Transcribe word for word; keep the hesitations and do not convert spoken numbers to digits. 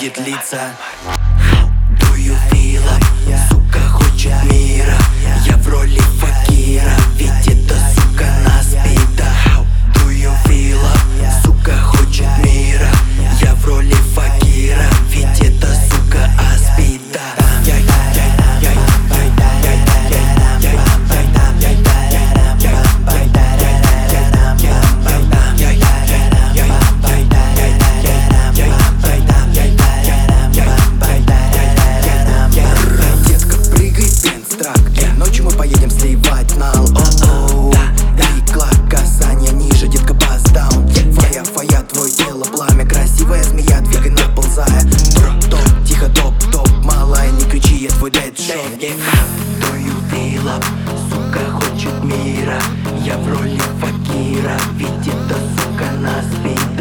будет длиться. Do you feel it? Сука хочет мира, я в роли факира, ведь это сука на спида. Do you feel it? Сука хочет мира, я в роли факира, ведь это сука аспида. Ночью мы поедем сливать нал. О-оу, икла, касание ниже, детка, бас даун. Фая, фая, твое тело, пламя, красивая змея, двигай наползая. Топ, тихо, топ, топ, малая, не кричи, я твой дэдшот. Do you feel up? Сука хочет мира, я в роли факира, ведь это сука на спине.